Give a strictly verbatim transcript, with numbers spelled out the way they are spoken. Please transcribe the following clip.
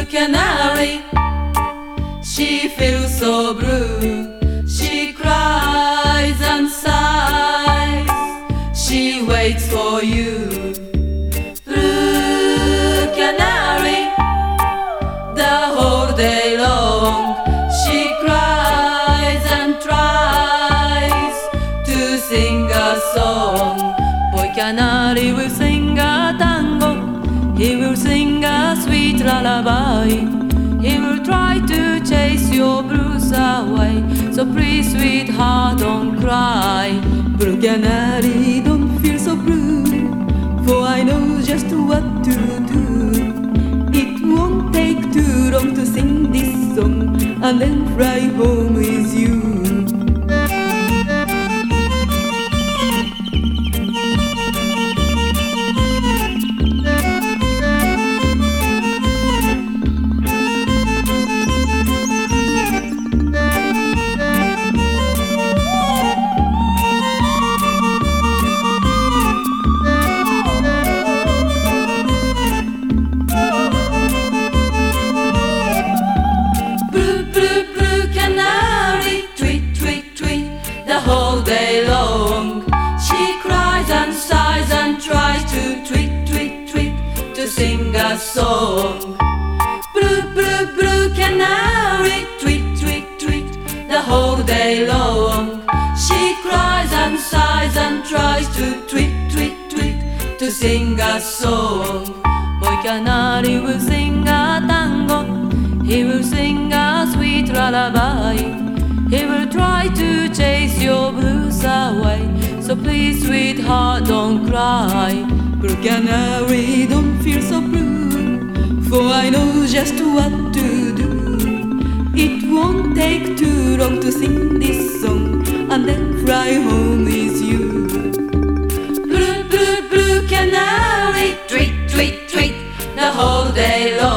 canary. She feels so blue. She cries and sighs. She waits for you. Blue canary, the whole day long. She cries and tries to sing a song. Boy canary will sing a tango. He will sing a sweet lullaby. He will try to chase your blues away. So please, sweetheart, don't cry. Blue canary, don't feel so blue, for I know just what to do. It won't take too long to sing this song and then fly home with you. All day long, she cries and sighs and tries to tweet, tweet, tweet to sing a song. Blue, blue, blue canary, tweet, tweet, tweet the whole day long. She cries and sighs and tries to tweet, tweet, tweet to sing a song. Boy canary will sing a tango. He will sing a sweet lullaby. He will try to chase your blues away. So please, sweetheart, don't cry. Blue canary, don't feel so blue, for I know just what to do. It won't take too long to sing this song and then fly home with you. Blue, blue, blue canary, tweet, tweet, tweet the whole day long.